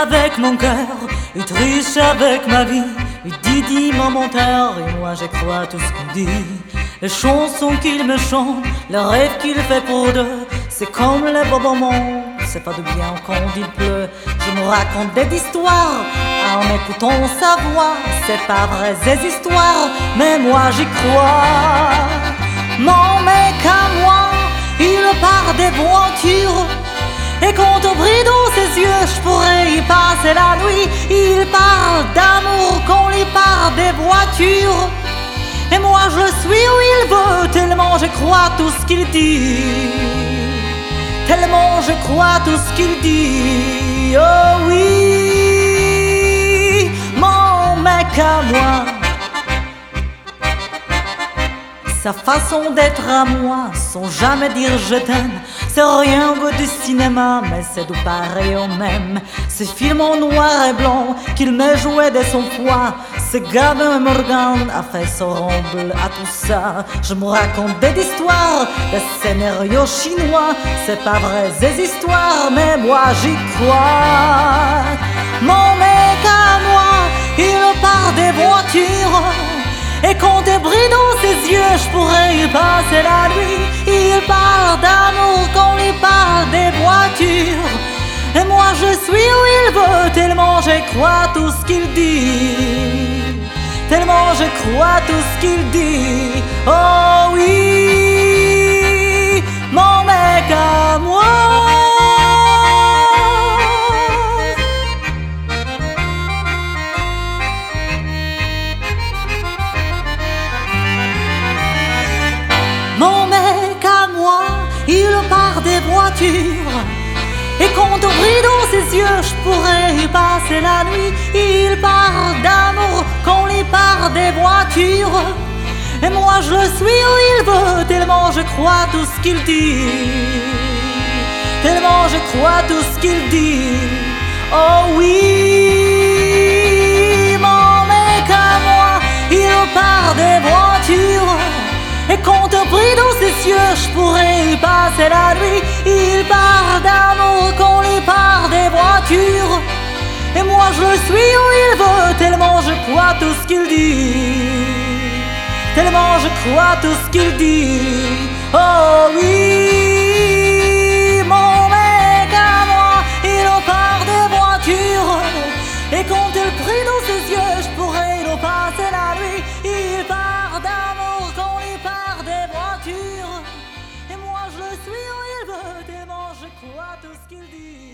avec mon cœur, il triche avec ma vie, il dit mon menteur, et moi je crois tout ce qu'il dit. Les chansons qu'il me chante, les rêves qu'il fait pour deux, c'est comme les beaux moments, c'est pas de bien quand il pleut. Je me raconte des histoires en écoutant sa voix, c'est pas vrai ces histoires, mais moi j'y crois. Mon mec à moi, il part des voitures, et quand on brille dans ses yeux, je pourrais y passer la nuit. Il parle d'amour quand il part des voitures, et moi je le suis où il veut, tellement je crois tout ce qu'il dit. Tellement je crois tout ce qu'il dit. Oh oui, mon mec à moi. Sa façon d'être à moi, sans jamais dire je t'aime, c'est rien que du cinéma, mais c'est tout pareil au même. Ce film en noir et blanc qu'il me jouait de son poids, ce Gabin Morgan a fait son rôle à tout ça. Je me raconte des histoires, des scénarios chinois, c'est pas vrai ces histoires, mais moi j'y crois. Mon mec à moi, il part des voitures, et quand il brille dans ses yeux, je pourrais y passer la nuit. Il parle d'amour quand il parle des voitures, et moi je suis où il veut, tellement je crois tout ce qu'il dit. Tellement je crois tout ce qu'il dit. Oh oui, mon mec à moi. Mon mec à moi, il part des voitures, et quand on brille dans ses yeux, je pourrais y passer la nuit. Il parle d'amour quand il part des voitures, et moi je le suis où il veut, tellement je crois tout ce qu'il dit. Tellement je crois tout ce qu'il dit. Oh oui, mon mec à moi, il part des voitures, et quand on brille dans ses yeux, je pourrais y passer la nuit. Il parle d'amour quand il part des voitures, et moi je le suis où il veut, tellement je crois tout ce qu'il dit. Tellement je crois tout ce qu'il dit. Oh oui, mon mec à moi, il part des voitures, et quand il brille dans ses yeux, je pourrais y passer la nuit. Il part d'amour quand il part des voitures, et moi je le suis où il veut, tellement je crois tout ce qu'il dit.